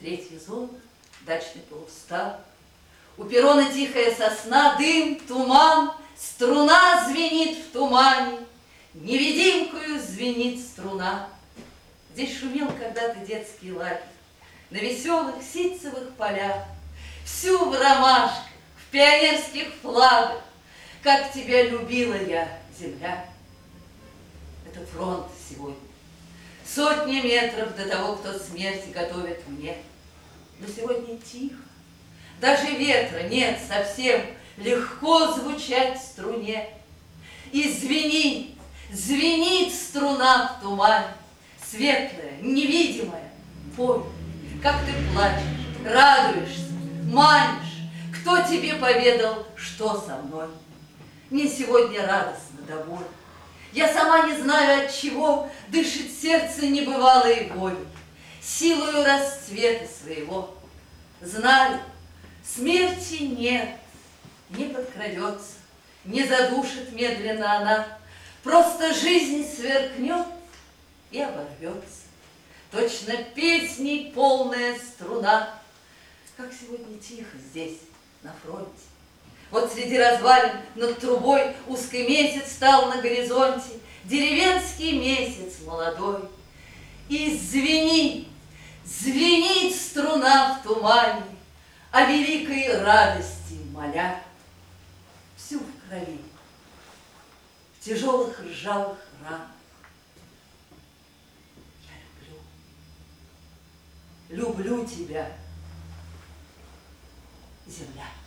Третья зона, дачный полустав. У перрона тихая сосна, дым, туман, струна звенит в тумане, невидимкою звенит струна. Здесь шумел когда-то детский лагерь, на веселых ситцевых полях, всю в ромашках, в пионерских флагах, как тебя любила я, земля. Это фронт сегодня. Сотни метров до того, кто смерти готовит мне. Но сегодня тихо, даже ветра нет совсем, легко звучать в струне. И звенит, звенит струна в тумане, светлая, невидимая, пой, как ты плачешь, радуешься, манишь, кто тебе поведал, что со мной. Мне сегодня радостно до боли. Я сама не знаю, от чего дышит сердце небывалой болью, силою расцвета своего. Знаю, смерти нет, не подкрадется, не задушит медленно она, просто жизнь сверкнет и оборвется, точно песней полная струна. Как сегодня тихо здесь, на фронте. Вот среди развалин над трубой узкий месяц стал на горизонте, деревенский месяц молодой. И звенит, звенит струна в тумане, о великой радости моля. Всю в крови, в тяжелых ржавых ранах. Я люблю тебя, земля.